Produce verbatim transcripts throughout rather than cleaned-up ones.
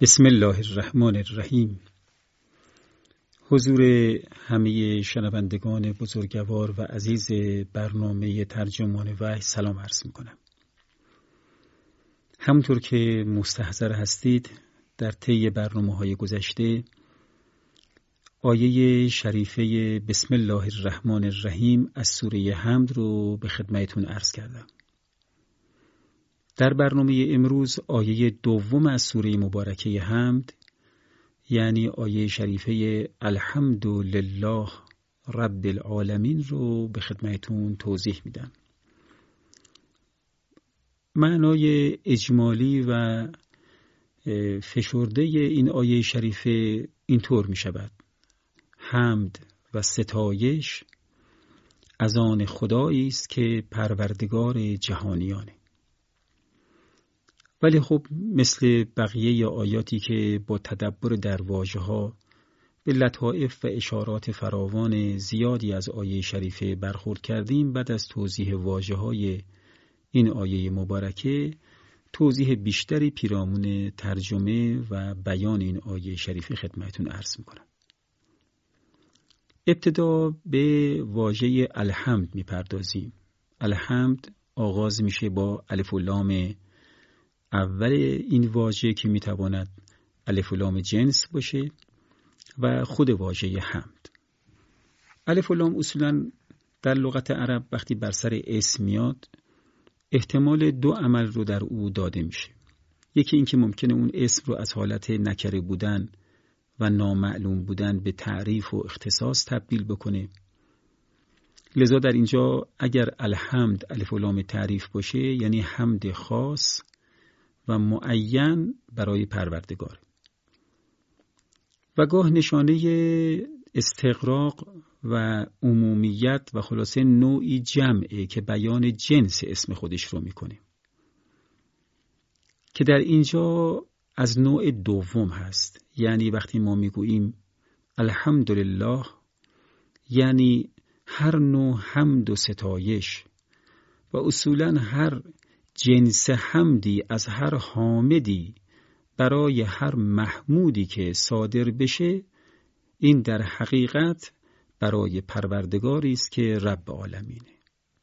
بسم الله الرحمن الرحیم. حضور همه شنوندگان بزرگوار و عزیز برنامه ترجمان وحی سلام عرض می‌کنم. همونطور که مستحضر هستید در طی برنامه‌های گذشته آیه شریفه بسم الله الرحمن الرحیم از سوره حمد رو به خدمتتون عرض کردم. در برنامه امروز آیه دوم از سوره مبارکه حمد، یعنی آیه شریفه الحمدلله رب العالمین رو به خدمتتون توضیح میدم. معنای اجمالی و فشرده این آیه شریفه اینطور می شود: حمد و ستایش از آن خدایی است که پروردگار جهانیانه. ولی خب مثل بقیه آیاتی که با تدبر در واژه‌ها به لطائف و اشارات فراوان زیادی از آیه شریفه برخورد کردیم، بعد از توضیح واژه‌های این آیه مبارکه توضیح بیشتری پیرامون ترجمه و بیان این آیه شریفه خدمتتون عرض می‌کنم. ابتدا به واژه الحمد می‌پردازیم. الحمد آغاز میشه با الف و لام اول این واژه که میتواند الف و لام جنس باشه و خود واژه حمد. الف و لام اصولاً در لغت عرب وقتی بر سر اسم میاد احتمال دو عمل رو در او داده میشه. یکی این که ممکنه اون اسم رو از حالت نکره بودن و نامعلوم بودن به تعریف و اختصاص تبدیل بکنه. لذا در اینجا اگر الحمد الف و لام تعریف باشه یعنی حمد خاص و معین برای پروردگار و گاه نشانه استغراق و عمومیت و خلاصه نوعی جمعه که بیان جنس اسم خودش رو میکنه که در اینجا از نوع دوم هست. یعنی وقتی ما میگوییم الحمدلله یعنی هر نوع حمد و ستایش و اصولاً هر جنس حمدی از هر حامدی برای هر محمودی که صادر بشه، این در حقیقت برای پروردگاری است که رب عالمینه.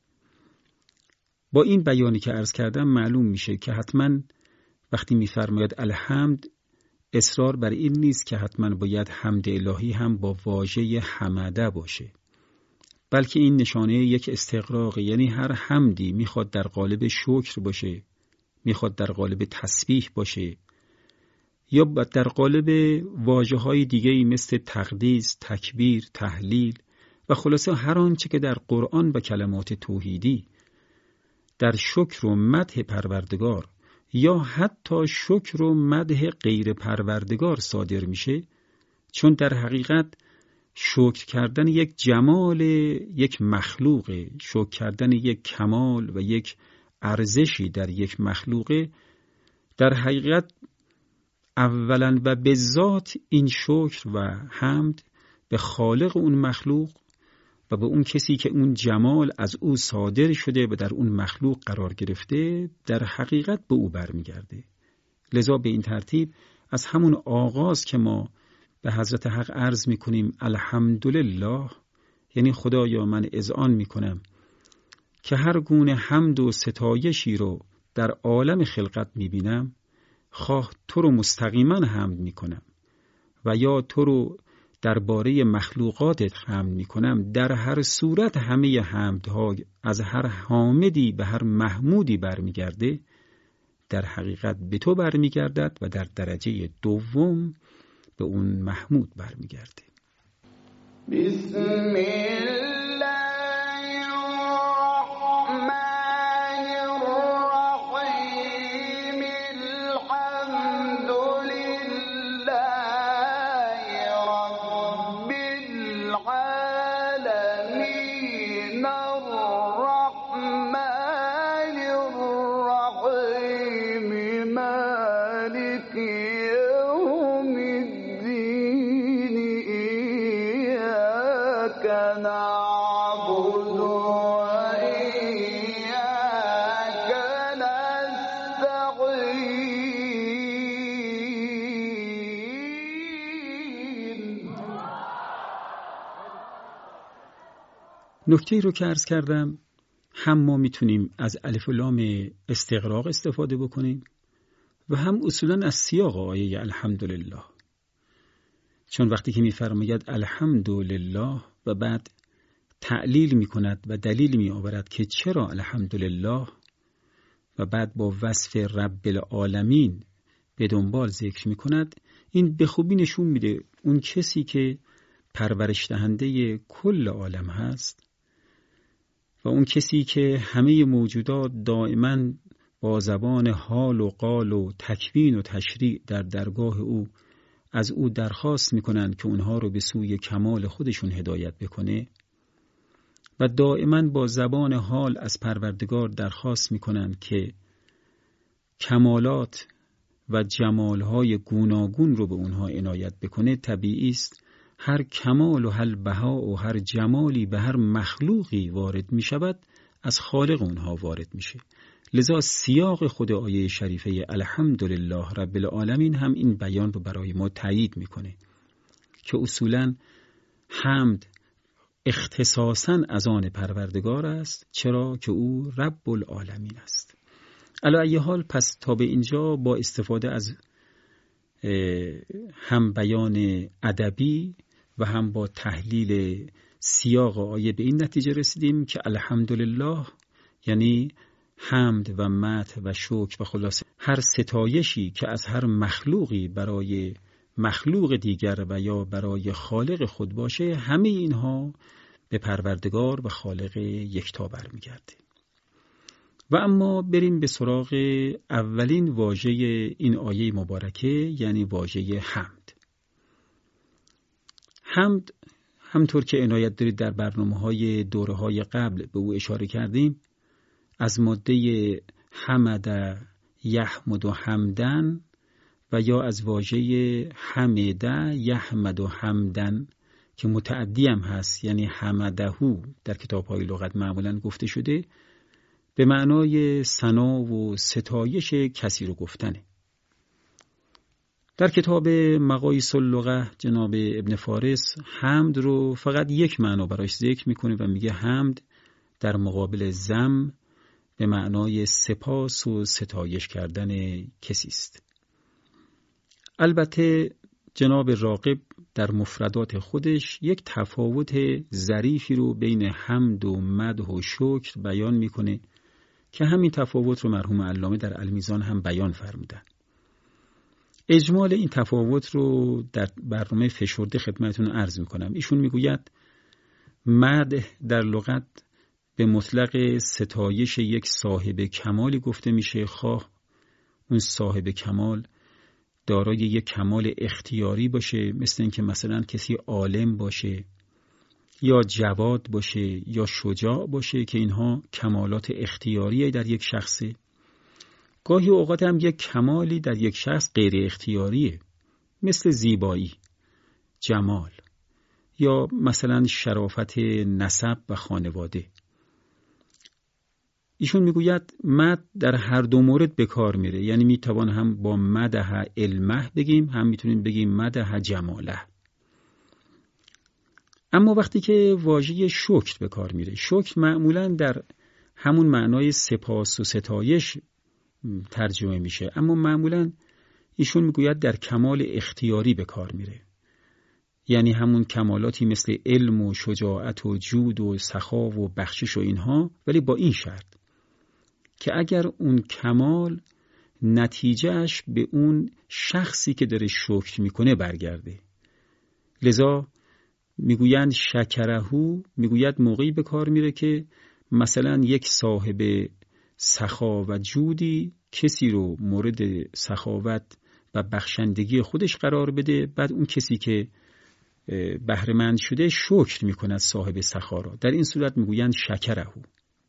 با این بیانی که عرض کردم معلوم میشه که حتما وقتی میفرماید الحمد اصرار بر این نیست که حتما باید حمد الهی هم با واژه حمده باشه، بلکه این نشانه یک استغراق، یعنی هر حمدی میخواد در قالب شکر باشه، میخواد در قالب تسبیح باشه یا در قالب واژه‌های دیگه‌ای مثل تقدیس، تکبیر، تهلیل و خلاصه هر آنچه که در قرآن و کلمات توحیدی در شکر و مدح پروردگار یا حتی شکر و مدح غیر پروردگار صادر میشه، چون در حقیقت شکر کردن یک جمال یک مخلوق، شکر کردن یک کمال و یک ارزشی در یک مخلوق، در حقیقت اولا و به ذات این شکر و حمد به خالق اون مخلوق و به اون کسی که اون جمال از او صادر شده و در اون مخلوق قرار گرفته در حقیقت به او برمیگرده. لذا به این ترتیب از همون آغاز که ما به حضرت حق عرض میکنیم الحمدلله، یعنی خدایا من اذعان میکنم که هر گونه حمد و ستایشی رو در عالم خلقت میبینم، خواه تو رو مستقیما حمد میکنم و یا تو رو درباره مخلوقاتت حمد میکنم، در هر صورت همه حمدها از هر حامدی به هر محمودی برمیگرده، در حقیقت به تو برمیگردد و در درجه دوم به اون محمود برمیگرده. بسم الله الرحمن الرحیم الحمد لله رب العالمین الرحمن الرحیم مالک یوم الدین ایاک نعبد و ایاک نستعین نکته رو که عرض کردم، هم ما میتونیم از الف و لام استغراق استفاده بکنیم و هم اصولاً از سیاق آیه الحمدلله، چون وقتی که میفرماید الحمدلله و بعد تعلیل میکند و دلیل میآورد که چرا الحمدلله و بعد با وصف رب العالمین به دنبال ذکر میکند، این به خوبی نشون میده اون کسی که پرورش دهنده کل عالم هست و اون کسی که همه موجودات دائما با زبان حال و قال و تکوین و تشریع در درگاه او از او درخواست میکنند که اونها رو به سوی کمال خودشون هدایت بکنه و دائما با زبان حال از پروردگار درخواست میکنند که کمالات و جمالهای گوناگون رو به اونها عنایت بکنه. طبیعی است هر کمال و هر بها و هر جمالی به هر مخلوقی وارد می شود از خالق اونها وارد میشه. لذا سیاق خود آیه شریفه الحمدلله رب العالمین هم این بیان رو برای ما تایید میکنه که اصولاً حمد اختصاصاً از آن پروردگار است، چرا که او رب العالمین است. علی ای حال پس تا به اینجا با استفاده از هم بیان ادبی و هم با تحلیل سیاق آیه به این نتیجه رسیدیم که الحمدلله یعنی حمد و مدح و شکر و خلاصه هر ستایشی که از هر مخلوقی برای مخلوق دیگر و یا برای خالق خود باشه، همه اینها به پروردگار و خالق یکتا برمیگرده. و اما بریم به سراغ اولین واژه این آیه مبارکه، یعنی واژه حمد. حمد همطور که عنایت دارید در برنامه‌های دوره‌های قبل به او اشاره کردیم، از ماده حمد یحمد و حمدن و یا از واژه حمد یحمد و حمدن که متعدی هم هست، یعنی حمدهو در کتاب‌های لغت معمولاً گفته شده، به معنای ثنا و ستایش کسی رو گفتنه. در کتاب مقاییس اللغة جناب ابن فارس حمد رو فقط یک معنا براش ذکر میکنه و میگه حمد در مقابل ذم به معنای سپاس و ستایش کردن کسی است. البته جناب راغب در مفردات خودش یک تفاوت ظریفی رو بین حمد و مدح و شکر بیان میکنه که همین تفاوت رو مرحوم علامه در المیزان هم بیان فرمودن. اجمال این تفاوت رو در برنامه فشرده خدمتتون عرض میکنم. ایشون میگوید مدح در لغت به مطلق ستایش یک صاحب کمالی گفته میشه، خواه اون صاحب کمال دارای یک کمال اختیاری باشه، مثل اینکه مثلا کسی عالم باشه یا جواد باشه یا شجاع باشه که اینها کمالات اختیاریه در یک شخصه. گاهی اوقات هم یک کمالی در یک شخص غیر اختیاریه، مثل زیبایی، جمال یا مثلا شرافت نسب و خانواده. ایشون میگوید مد در هر دو مورد به کار میره، یعنی میتوان هم با مدح علمه بگیم، هم میتونیم بگیم مدح جماله. اما وقتی که واژه شکر به کار میره، شکر معمولاً در همون معنای سپاس و ستایش ترجمه میشه، اما معمولاً ایشون میگوید در کمال اختیاری به کار میره، یعنی همون کمالاتی مثل علم و شجاعت و جود و سخا و بخشش و اینها، ولی با این شرط که اگر اون کمال نتیجهش به اون شخصی که داره شکر میکنه برگرده. لذا میگویند شکرهو، میگوید موقعی به کار میره که مثلا یک صاحب سخا و جودی کسی رو مورد سخاوت و بخشندگی خودش قرار بده، بعد اون کسی که بهره مند شده شکر میکند صاحب سخا را، در این صورت میگویند شکرهو.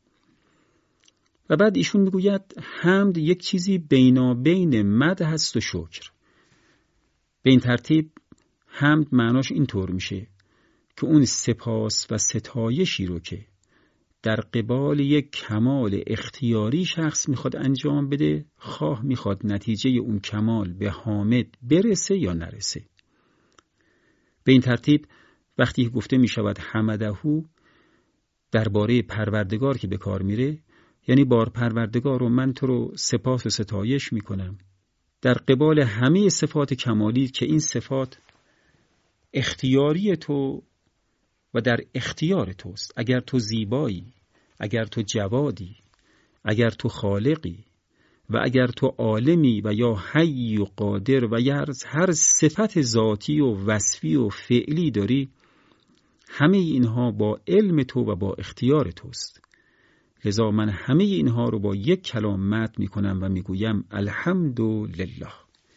و بعد ایشون میگوید حمد یک چیزی بینابین مدح هست و شکر. به این ترتیب حمد معناش اینطور میشه که اون سپاس و ستایشی رو که در قبال یک کمال اختیاری شخص میخواد انجام بده، خواه میخواد نتیجه اون کمال به حامد برسه یا نرسه. به این ترتیب وقتی گفته میشود حمدهو، درباره پروردگار که به کار میره، یعنی بار پروردگار و من تو رو سپاس و ستایش میکنم در قبال همه صفات کمالی که این صفات اختیاری تو و در اختیار توست. اگر تو زیبایی، اگر تو جوادی، اگر تو خالقی و اگر تو عالمی و یا حی و قادر و یا هر صفت ذاتی و وصفی و فعلی داری، همه اینها با علم تو و با اختیار توست. لذا من همه اینها رو با یک کلام مدح میکنم و میگویم الحمدلله.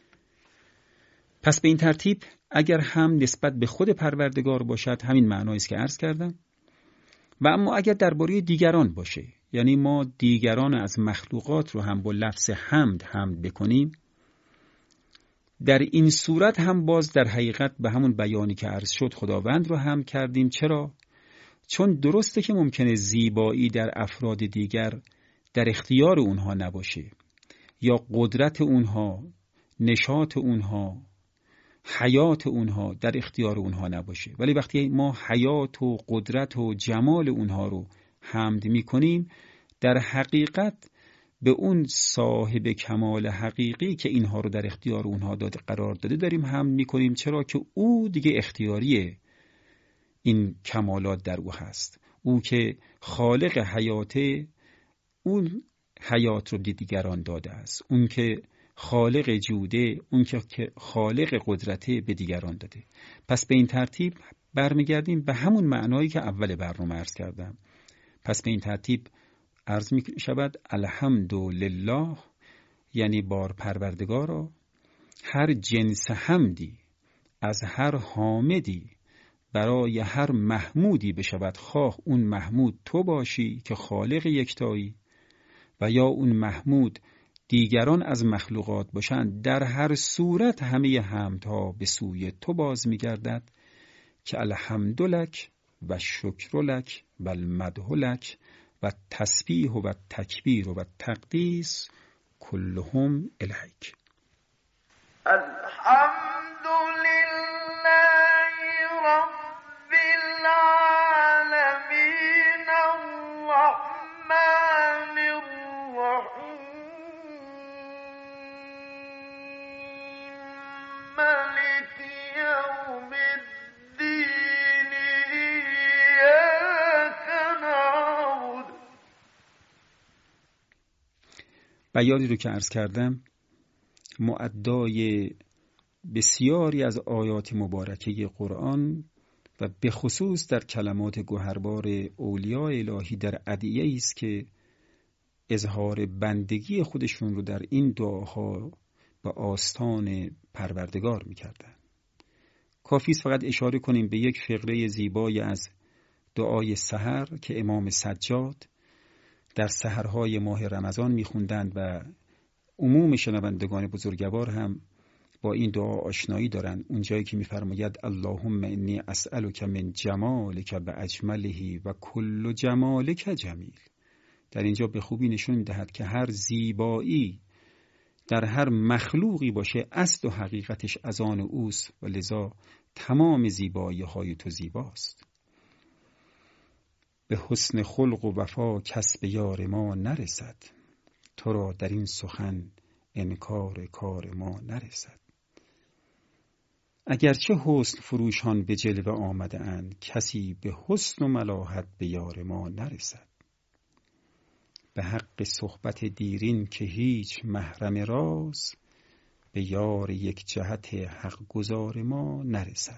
پس به این ترتیب اگر هم نسبت به خود پروردگار باشد همین معنایی است که عرض کردم، و اما اگر درباره دیگران باشه، یعنی ما دیگران از مخلوقات رو هم با لفظ حمد حمد بکنیم، در این صورت هم باز در حقیقت به همون بیانی که عرض شد خداوند رو حمد کردیم. چرا؟ چون درسته که ممکنه زیبایی در افراد دیگر در اختیار اونها نباشه، یا قدرت اونها، نشاط اونها، حیات اونها در اختیار اونها نباشه، ولی وقتی ما حیات و قدرت و جمال اونها رو حمد میکنیم، در حقیقت به اون صاحب کمال حقیقی که اینها رو در اختیار اونها داده قرار داده داریم حمد میکنیم. چرا؟ که او دیگه اختیاریه، این کمالات در او هست. او که خالق حیاته، اون حیات رو دیگران داده است. اون که خالق جوده، اون که خالق قدرته به دیگران داده. پس به این ترتیب برمیگردیم به همون معنایی که اول برنامه عرض کردم. پس به این ترتیب عرض می شود الحمدلله، یعنی بار پروردگارا هر جنس حمدی از هر حامدی برای هر محمودی بشود، خواه اون محمود تو باشی که خالق یکتایی و یا اون محمود دیگران از مخلوقات باشند، در هر صورت همه حمدها به سوی تو باز می‌گردد که الحمدلک و شکرلک و المدح لک و تسبیح و تکبیر و تقدیس کلهم الیک. الحمدلله رب العالمین الرحمن الرحیم مالک یوم الدین ایاک نعبد. بیانی رو که عرض کردم مؤدای بسیاری از آیات مبارکه قرآن و به خصوص در کلمات گوهربار اولیاء الهی در ادعیه است که اظهار بندگی خودشون رو در این دعاها به آستان پروردگار می‌کردند. کافی است فقط اشاره کنیم به یک فقره زیبای از دعای سحر که امام سجاد در سحرهای ماه رمضان می‌خوندند و عموم شنوندگان بزرگوار هم با این دعا آشنایی دارند. اونجایی که می‌فرماید اللهم انی اسألک من جمالک و اجمله و کل جمالک جمیل. در اینجا به خوبی نشون می‌دهد که هر زیبایی در هر مخلوقی باشه اصل و حقیقتش از آن اوست و لذا تمام زیبایی‌های تو زیباست. به حسن خلق و وفا کس به یار ما نرسد، تو را در این سخن انکار کار ما نرسد. اگرچه حسن فروشان به جلوه آمده اند، کسی به حسن و ملاحت به یار ما نرسد. به حق صحبت دیرین که هیچ محرم راز، به یار یک جهت حق گزار ما نرسد.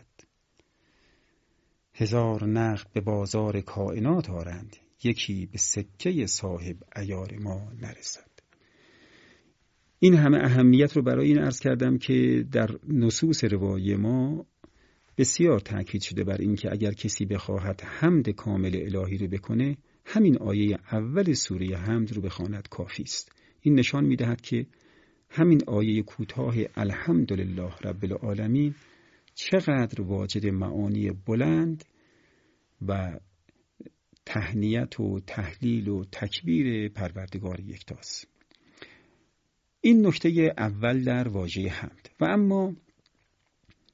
هزار نقد به بازار کائنات آرند، یکی به سکه صاحب عیار ما نرسد. این همه اهمیت رو برای این عرض کردم که در نصوص روایی ما بسیار تاکید شده بر این که اگر کسی بخواهد حمد کامل الهی رو بکنه، همین آیه اول سوره حمد رو بخواند کافی است. این نشان می‌دهد که همین آیه کوتاه الحمدلله رب العالمین چقدر واجد معانی بلند و تهنیت و تهلیل و تکبیر پروردگار یکتاست. این نکته اول در واژه حمد. و اما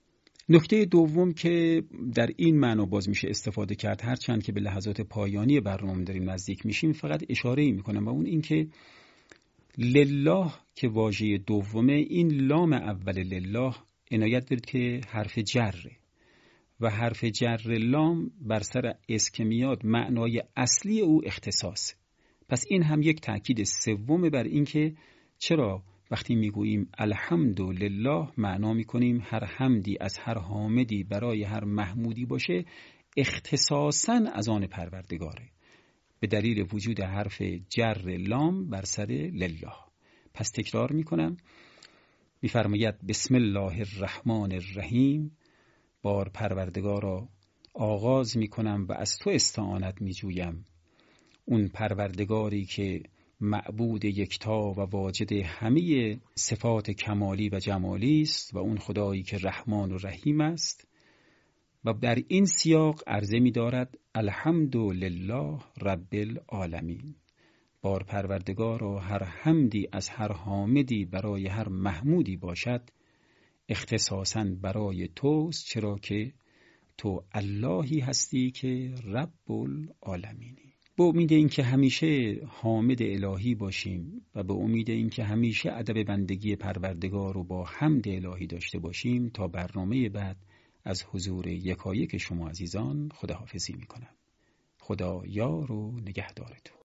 نکته دوم که در این معنا باز میشه استفاده کرد، هرچند که به لحظات پایانی برنامه داریم نزدیک میشیم، فقط اشاره ای میکنم و اون این که لله که واژه دومه، این لام اول لله عنایت دارید که حرف جره و حرف جر لام بر سر اس که میاد معنای اصلی او اختصاص. پس این هم یک تأکید سوم بر این که چرا وقتی میگوییم الحمدلله معنا میکنیم هر حمدی از هر حامدی برای هر محمودی باشه اختصاصاً از آن پروردگاره، به دلیل وجود حرف جر لام بر سر لله. پس تکرار میکنم، میفرماید بسم الله الرحمن الرحیم، بار پروردگارا آغاز میکنم و از تو استعانت میجویم، اون پروردگاری که معبود یکتا و واجد همه صفات کمالی و جمالی است و اون خدایی که رحمان و رحیم است. و در این سیاق عرضه می دارد الحمدلله رب العالمین، بار پروردگار و هر حمدی از هر حامدی برای هر محمودی باشد اختصاصاً برای توست، چرا که تو اللهی هستی که رب العالمینی. با امید این که همیشه حامد الهی باشیم و به امید این که همیشه ادب بندگی پروردگار رو با حمد الهی داشته باشیم، تا برنامه بعد از حضور یکایک شما عزیزان خداحافظی میکنم. خدا یار و نگهدارتون.